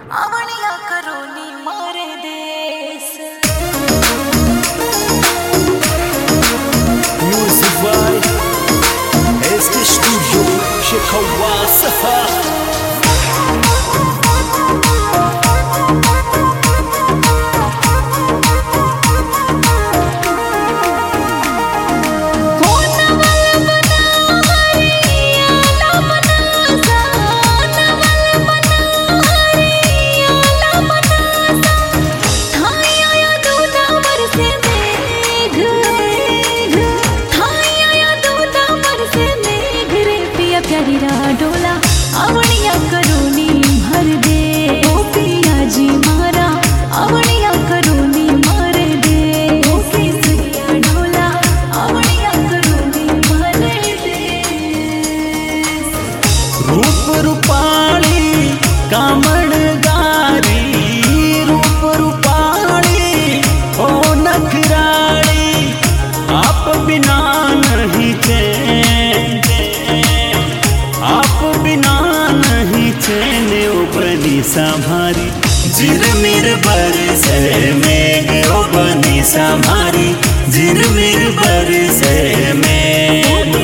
आवणिया करोनी मारे देश Music by SK Studio Shekawasa. डोला आवणिया करोनी भर दे ओ पिया जी मारा आवणिया करोनी मार दे ओ केसरिया डोला आवणिया करोनी मार दे। रूप रूपाली कामण गारी रूप रूपाली ओ नखराली आप बिना नहीं चैन आप बिना नहीं चैन ओ बनी संभारी झिरमिर बरसे मेघ ओ बनी संभारी झिरमिर बरसे मेघ।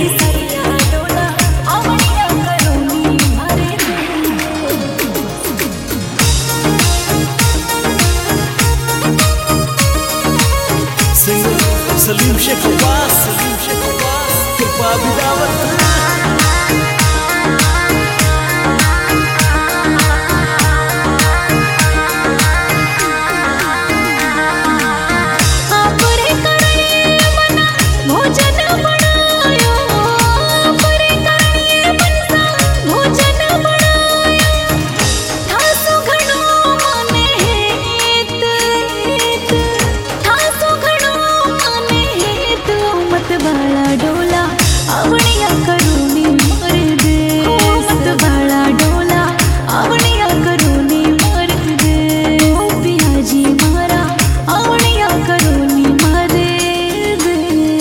सलीम शेखवास कृपा बिदावत बाला डोला आवणिया करोनी मार दे मत बाला डोला आवणिया करोनी मार दे ओ पिया जी मारा आवणिया करोनी मार दे।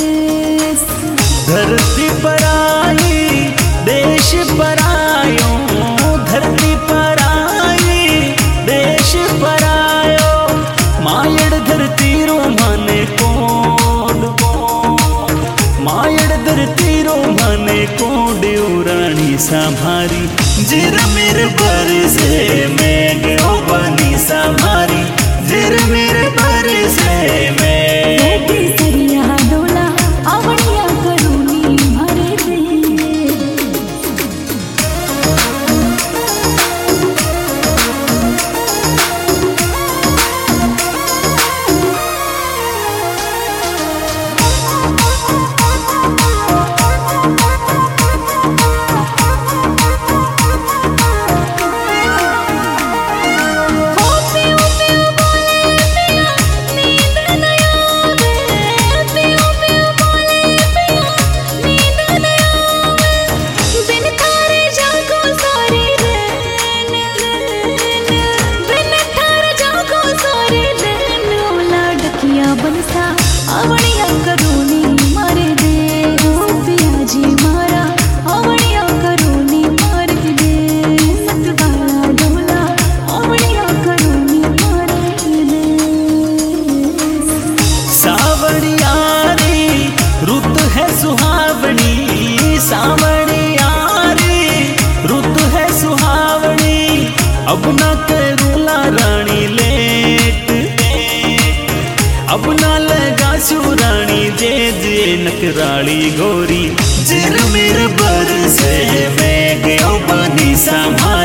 धरती पर आई देश पर आयो धरती पर आई देश पर आयो मायड़ धरती रो माने कोड मायड़ धरती रो माने कोड रानी संभारी झिरमिर बरसे मेघ ओ बनी संभारी झिरमिर बरसे मेघ। केसरिया डोला आवणिया करोनी भर दे। बनसा आवणिया करोनी मार दे ओ पिया जी मारा आवणिया करोनी मार दे मत बाला डोला आवणिया करोनी मार दे। सावणिया रे रुत है सुहावनी सावणिया रे रुत है सुहावनी अब न करूला रानी लेट अब ना लगा सुरानी जे जे नकराली गोरी झिरमिर बरसे मेघ ओ बनी संभारी।